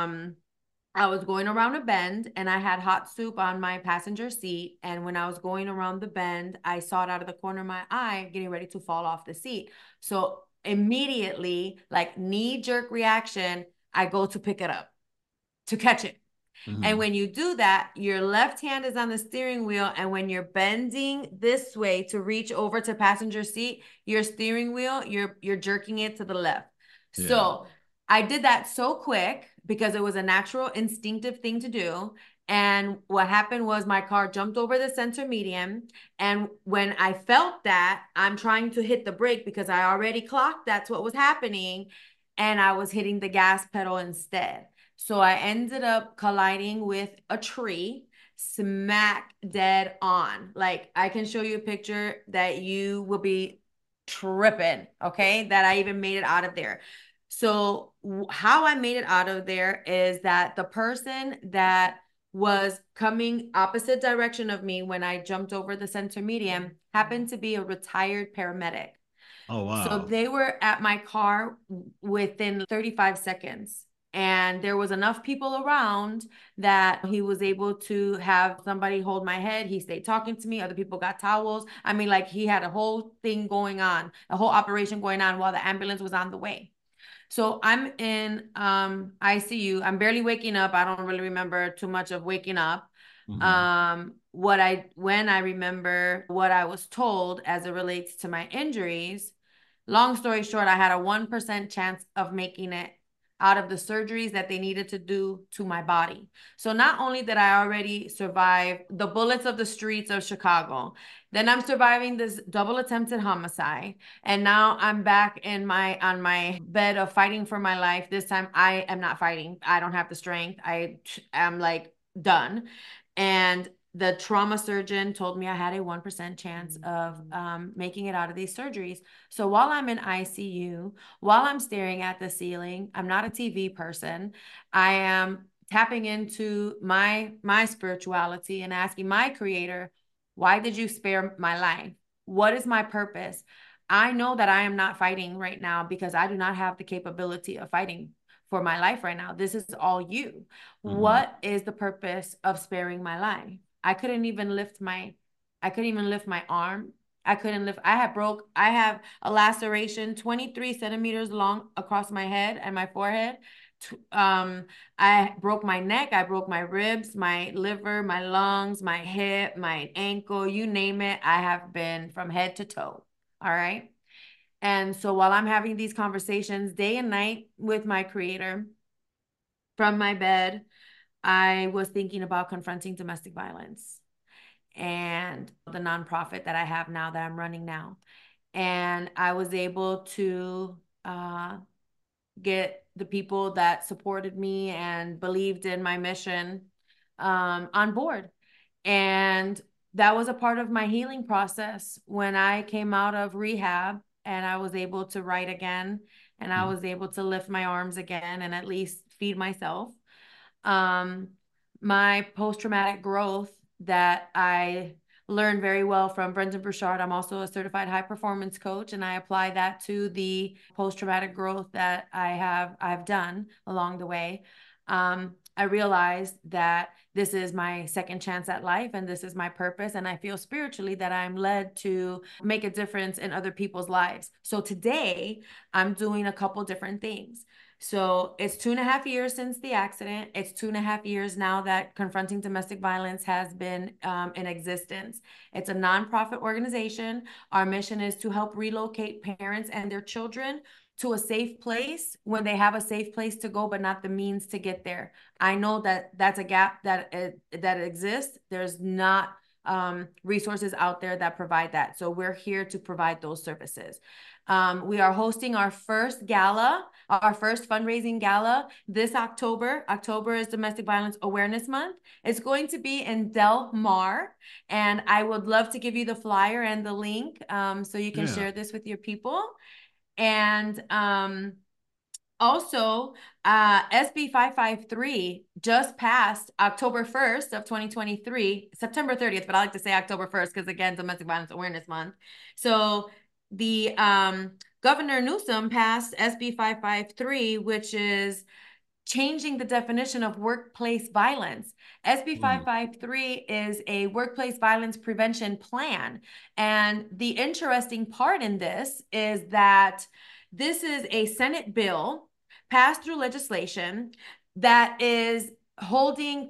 I was going around a bend and I had hot soup on my passenger seat. And when I was going around the bend, I saw it out of the corner of my eye, getting ready to fall off the seat. So immediately, like knee jerk reaction, I go to pick it up to catch it. And Mhm. when you do that, your left hand is on the steering wheel. And when you're bending this way to reach over to passenger seat, your steering wheel, you're jerking it to the left. Yeah. So I did that so quick because it was a natural, instinctive thing to do. And what happened was my car jumped over the center median. And when I felt that, I'm trying to hit the brake because I already clocked that's what was happening. And I was hitting the gas pedal instead. So I ended up colliding with a tree, smack dead on. Like I can show you a picture that you will be tripping, okay? That I even made it out of there. So how I made it out of there is that the person that was coming opposite direction of me when I jumped over the center median happened to be a retired paramedic. Oh So wow. they were at my car within 35 seconds. And there was enough people around that he was able to have somebody hold my head. He stayed talking to me. Other people got towels. I mean, like he had a whole thing going on, a whole operation going on while the ambulance was on the way. So I'm in ICU. I'm barely waking up. I don't really remember too much of waking up. Mhm. When I remember what I was told as it relates to my injuries, long story short, I had a 1% chance of making it out of the surgeries that they needed to do to my body. So not only did I already survive the bullets of the streets of Chicago, then I'm surviving this double attempted homicide. And now I'm back in my on my bed of fighting for my life. This time I am not fighting. I don't have the strength. I am like done. And the trauma surgeon told me I had a 1% chance of making it out of these surgeries. So while I'm in ICU, while I'm staring at the ceiling, I'm not a TV person. I am tapping into my spirituality and asking my creator, why did you spare my life? What is my purpose? I know that I am not fighting right now because I do not have the capability of fighting for my life right now. This is all you. Mhm. What is the purpose of sparing my life? I couldn't even lift my I couldn't even lift my arm. I have a laceration 23 centimeters long across my head and my forehead. I broke my neck, I broke my ribs, my liver, my lungs, my hip, my ankle, you name it. I have been from head to toe. All right. And so while I'm having these conversations day and night with my creator from my bed, I was thinking about confronting domestic violence and the nonprofit that I have now that I'm running now. And I was able to get the people that supported me and believed in my mission on board. And that was a part of my healing process when I came out of rehab and I was able to write again and I was able to lift my arms again and at least feed myself. Um, my post-traumatic growth that I learned very well from Brendan Burchard. I'm also a certified high performance coach, and I apply that to the post-traumatic growth that I've done along the way. I realized that this is my second chance at life and this is my purpose. And I feel spiritually that I'm led to make a difference in other people's lives. So today I'm doing a couple different things. So it's 2.5 years since the accident. It's 2.5 years now that Confronting Domestic Violence has been in existence. It's a nonprofit organization. Our mission is to help relocate parents and their children to a safe place when they have a safe place to go, but not the means to get there. I know that that's a gap that exists. There's not resources out there that provide that. So we're here to provide those services. We are hosting our first gala, our first fundraising gala this October. October is Domestic Violence Awareness Month. It's going to be in Del Mar, and I would love to give you the flyer and the link so you can share this with your people. And also, SB 553 just passed October 1st of 2023, September 30th, but I like to say October 1st because, again, Domestic Violence Awareness Month. So the Governor Newsom passed SB 553, which is changing the definition of workplace violence. SB 553 is a workplace violence prevention plan. And the interesting part in this is that this is a Senate bill passed through legislation that is holding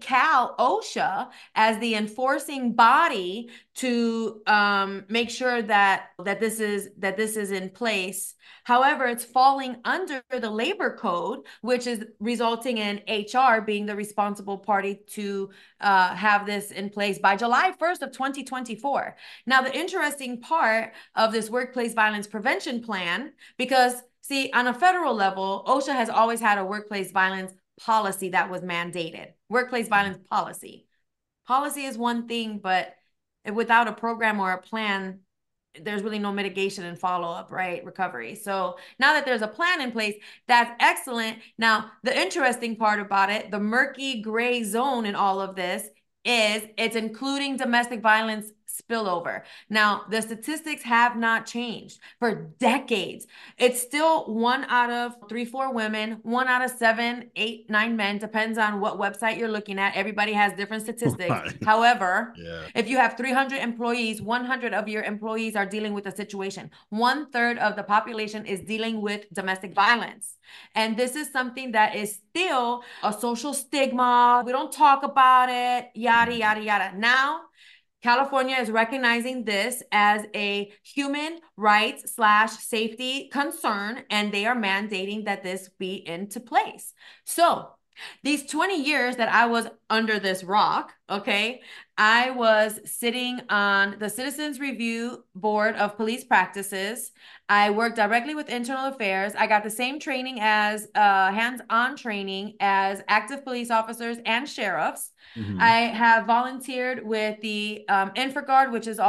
OSHA as the enforcing body to make sure that this is in place. However, it's falling under the labor code, which is resulting in HR being the responsible party to have this in place by July 1st of 2024. Now, the interesting part of this workplace violence prevention plan, because see, on a federal level, OSHA has always had a workplace violence policy that was mandated. Workplace violence policy. Policy is one thing, but without a program or a plan, there's really no mitigation and follow-up, right? Recovery. So now that there's a plan in place, that's excellent. Now, the interesting part about it, the murky gray zone in all of this is it's including domestic violence spillover. Now, the statistics have not changed for decades. It's still 1 out of 3, 4 women, 1 out of 7, 8, 9 men, depends on what website you're looking at. Everybody has different statistics. Right. However, if you have 300 employees, 100 of your employees are dealing with a situation. 1/3 of the population is dealing with domestic violence. And this is something that is still a social stigma. We don't talk about it, yada, yada, yada. Now, California is recognizing this as a human rights / safety concern, and they are mandating that this be into place. So these 20 years that I was under this rock, okay, I was sitting on the Citizens Review Board of Police Practices. I worked directly with internal affairs. I got the same training as hands-on training as active police officers and sheriffs. I have volunteered with the InfraGard, which has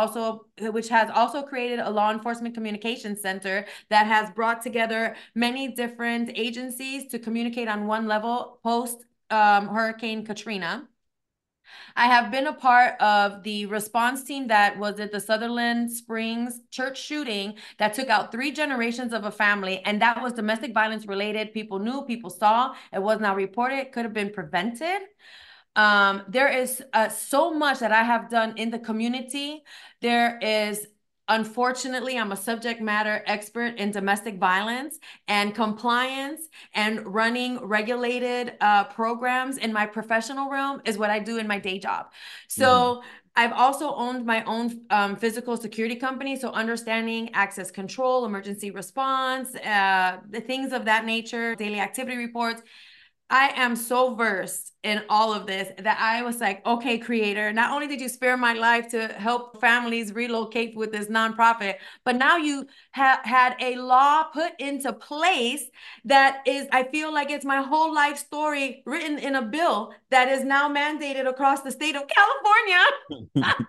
also created a law enforcement communication center that has brought together many different agencies to communicate on one level post Hurricane Katrina. I have been a part of the response team that was at the Sutherland Springs church shooting that took out 3 generations of a family, and that was domestic violence related. People knew, people saw, it was not reported, it could have been prevented. There is so much that I have done in the community. There is, unfortunately, I'm a subject matter expert in domestic violence and compliance, and running regulated programs in my professional realm is what I do in my day job. So I've also owned my own physical security company, so understanding access control, emergency response, the things of that nature, daily activity reports. I am so versed in all of this that I was like, okay, Creator, not only did you spare my life to help families relocate with this nonprofit, but now you have had a law put into place that is, I feel like it's my whole life story written in a bill that is now mandated across the state of California.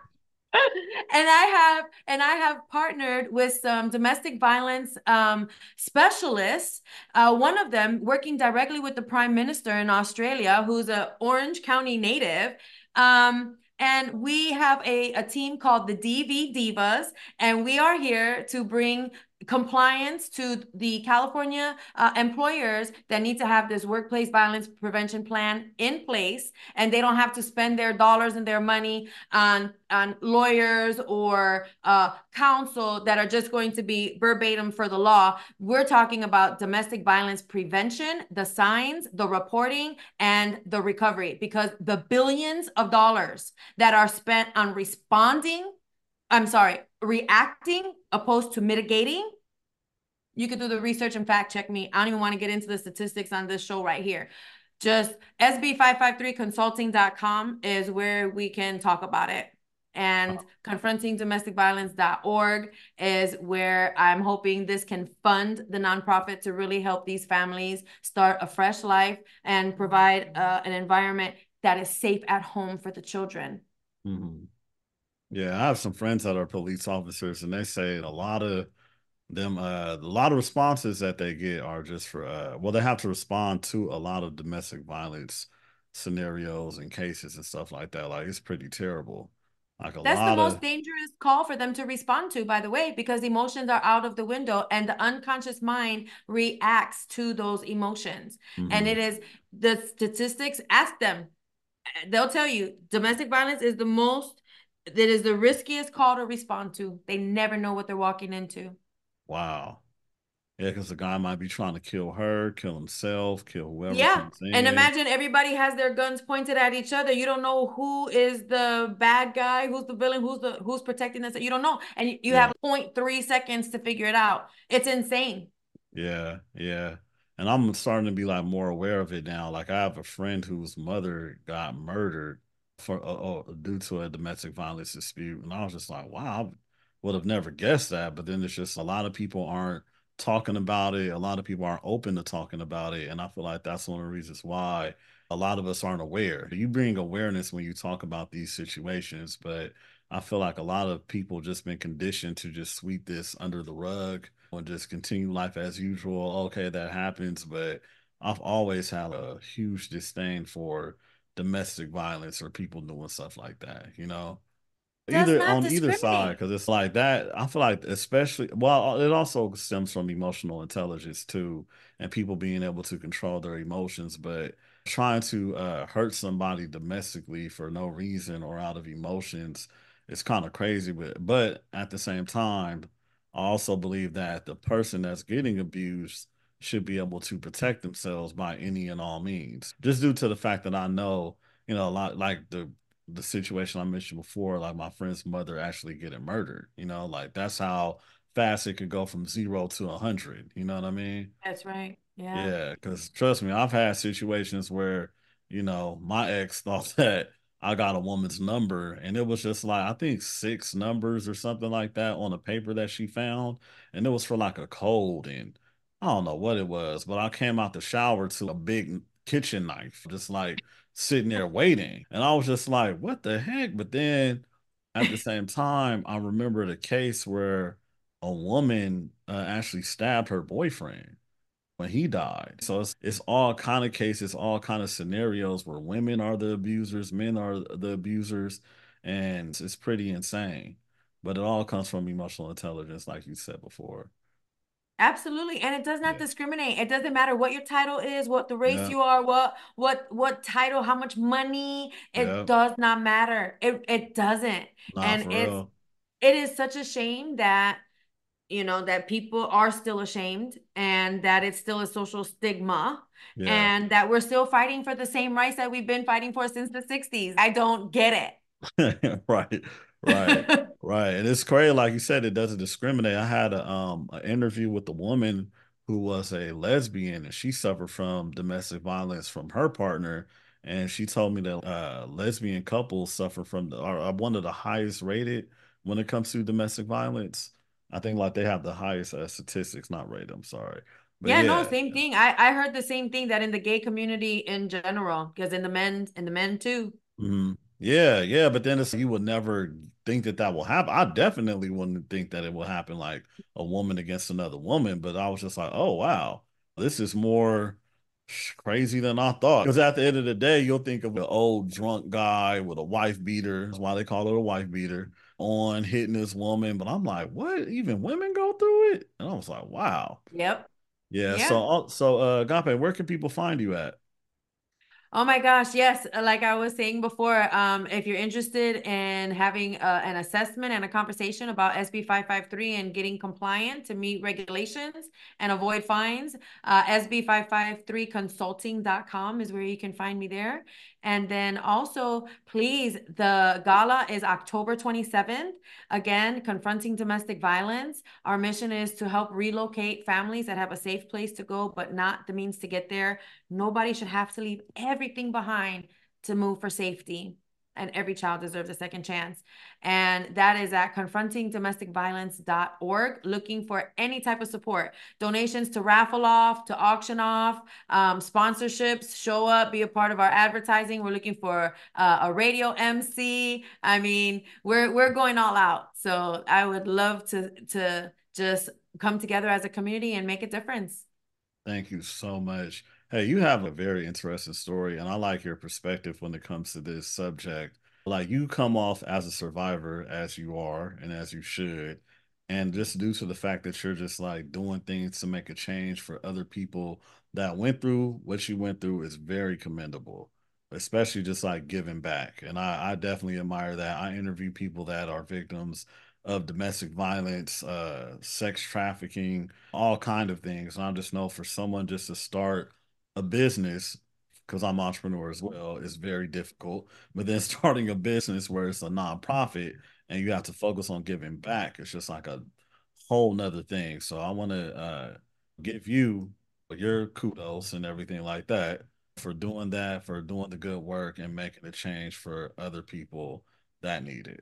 And I have partnered with some domestic violence specialists. One of them working directly with the Prime Minister in Australia, who's an Orange County native. And we have a team called the DV Divas, and we are here to bring compliance to the California employers that need to have this workplace violence prevention plan in place, and they don't have to spend their dollars and their money on lawyers or counsel that are just going to be verbatim for the law. We're talking about domestic violence prevention, the signs, the reporting, and the recovery, because the billions of dollars that are spent on reacting opposed to mitigating. You can do the research and fact check me. I don't even want to get into the statistics on this show right here. Just SB553consulting.com is where we can talk about it. And confrontingdomesticviolence.org is where I'm hoping this can fund the nonprofit to really help these families start a fresh life and provide an environment that is safe at home for the children. Mm-hmm. Yeah, I have some friends that are police officers, and they say a lot of responses that they get are just for well, they have to respond to a lot of domestic violence scenarios and cases and stuff like that. Like, it's pretty terrible. Like, That's the most dangerous call for them to respond to, by the way, because emotions are out of the window and the unconscious mind reacts to those emotions. Mm-hmm. And it is the statistics, ask them. They'll tell you domestic violence is the riskiest call to respond to. They never know what they're walking into. Wow. Yeah, because the guy might be trying to kill her, kill himself, kill whoever comes in. And imagine everybody has their guns pointed at each other. You don't know who is the bad guy, who's the villain, who's protecting us. You don't know. And you have 0.3 seconds to figure it out. It's insane. Yeah, yeah. And I'm starting to be like more aware of it now. Like, I have a friend whose mother got murdered for due to a domestic violence dispute, and I was just like, wow, I would have never guessed that. But then it's just a lot of people aren't talking about it. A lot of people aren't open to talking about it, and I feel like that's one of the reasons why a lot of us aren't aware. You bring awareness when you talk about these situations, but I feel like a lot of people just been conditioned to just sweep this under the rug and just continue life as usual. Okay, that happens, but I've always had a huge disdain for domestic violence or people doing stuff like that, you know? Does Either not on either side, discriminate. because it's like that. I feel like, especially, well, it also stems from emotional intelligence too, and people being able to control their emotions. But trying to hurt somebody domestically for no reason or out of emotions is kind of crazy. But at the same time, I also believe that the person that's getting abused should be able to protect themselves by any and all means. Just due to the fact that I know, a lot, like the situation I mentioned before, like my friend's mother actually getting murdered. Like, that's how fast it could go from 0 to 100. You know what I mean? That's right. Yeah. Yeah, because trust me, I've had situations where, my ex thought that I got a woman's number, and it was just like, I think 6 numbers or something like that on a paper that she found. And it was for like a code, and I don't know what it was, but I came out the shower to a big kitchen knife, just like sitting there waiting. And I was just like, what the heck? But then at the same time, I remembered a case where a woman actually stabbed her boyfriend when he died. So it's all kind of cases, all kind of scenarios where women are the abusers, men are the abusers, and it's pretty insane. But it all comes from emotional intelligence, like you said before. Absolutely. And it does not Yeah. discriminate. It doesn't matter what your title is, what the race Yeah. you are, what title, how much money. It Yeah. does not matter. It doesn't. Nah, And for real. it is such a shame that that people are still ashamed and that it's still a social stigma Yeah. and that we're still fighting for the same rights that we've been fighting for since the 60s. I don't get Right, right, it. right. And it's crazy, like you said, it doesn't discriminate. I had an interview with a woman who was a lesbian, and she suffered from domestic violence from her partner. And she told me that lesbian couples suffer from are one of the highest rated when it comes to domestic violence. I think like they have the highest statistics, not rate, I'm sorry. But Yeah, no, yeah. same thing. I heard the same thing that in the gay community in general, because in the men too. Mhm. Yeah, yeah, but then it's you would never think that that will happen. I definitely wouldn't think that it will happen like a woman against another woman, but I was just like, oh wow, this is more crazy than I thought. Because at the end of the day, you'll think of an old drunk guy with a wife beater. That's why they call it a wife beater on hitting this woman. But I'm like, what? Even women go through it? And I'm was like, wow. Yep. Yeah. Yeah. Agape, where can people find you at? Oh my gosh, yes. Like I was saying before, if you're interested in having an assessment and a conversation about SB 553 and getting compliant to meet regulations and avoid fines, SB553consulting.com is where you can find me there. And then also, please, the gala is October 27th. Again, confronting domestic violence. Our mission is to help relocate families that have a safe place to go, but not the means to get there. Nobody should have to leave everything behind to move for safety. And every child deserves a second chance. And that is at confrontingdomesticviolence.org, looking for any type of support. Donations to raffle off, to auction off, sponsorships, show up, be a part of our advertising. We're looking for a radio MC. I mean, we're going all out. So I would love to just come together as a community and make a difference. Thank you so much. Hey, you have a very interesting story, and I like your perspective when it comes to this subject. Like, you come off as a survivor, as you are, and as you should. And just due to the fact that you're just like doing things to make a change for other people that went through what you went through is very commendable, especially just like giving back. And I definitely admire that. I interview people that are victims of domestic violence, sex trafficking, all kind of things. And I just know for someone just to start a business, because I'm an entrepreneur as well, is very difficult. But then starting a business where it's a nonprofit and you have to focus on giving back, it's just like a whole nother thing. So I want to give you your kudos and everything like that for doing that, for doing the good work and making a change for other people that need it.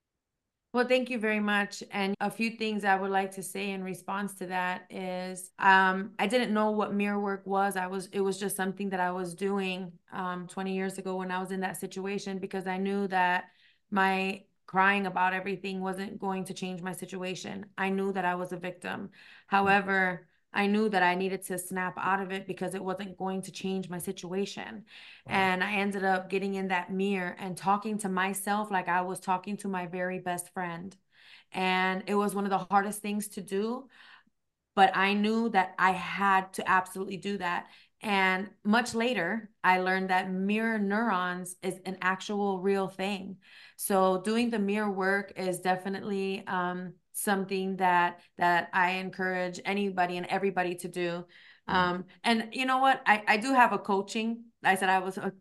Well, thank you very much. And a few things I would like to say in response to that is I didn't know what mirror work was. It was just something that I was doing 20 years ago when I was in that situation, because I knew that my crying about everything wasn't going to change my situation. I knew that I was a victim. However, I knew that I needed to snap out of it because it wasn't going to change my situation. Wow. And I ended up getting in that mirror and talking to myself like I was talking to my very best friend. And it was one of the hardest things to do, but I knew that I had to absolutely do that. And much later, I learned that mirror neurons is an actual real thing. So doing the mirror work is definitely something that I encourage anybody and everybody to do. And you know what? I do have a coaching. I said I was a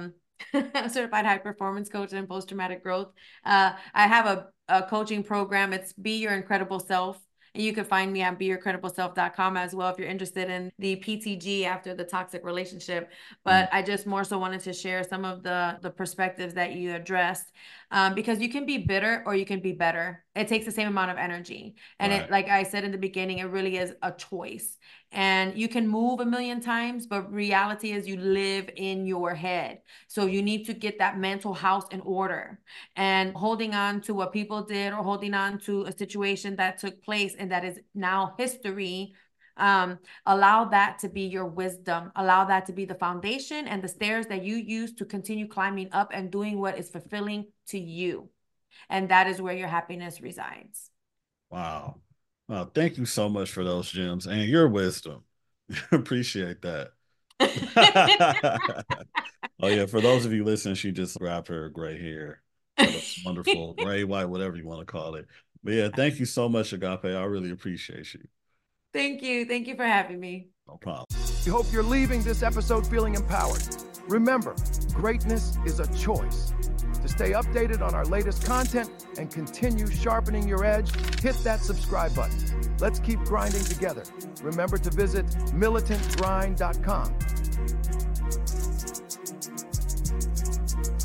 certified high performance coach in post-traumatic growth. I have a coaching program. It's Be Your Incredible Self. And you can find me at beyourcredibleself.com as well if you're interested in the PTG after the toxic relationship. But I just more so wanted to share some of the perspectives that you addressed, because you can be bitter or you can be better. It takes the same amount of energy. And Right. it, like I said in the beginning, it really is a choice. And you can move a million times, but reality is you live in your head. So you need to get that mental house in order. And holding on to what people did or holding on to a situation that took place and that is now history, allow that to be your wisdom. Allow that to be the foundation and the stairs that you use to continue climbing up and doing what is fulfilling to you. And that is where your happiness resides. Wow. Well, thank you so much for those gems and your wisdom. Appreciate that. Oh yeah, for those of you listening, she just grabbed her gray hair. It looks wonderful, gray, white, whatever you want to call it. But yeah, thank you so much, Agape. I really appreciate you. Thank you. Thank you for having me. No problem. We hope you're leaving this episode feeling empowered. Remember, greatness is a choice. To stay updated on our latest content and continue sharpening your edge, hit that subscribe button. Let's keep grinding together. Remember to visit militantgrind.com.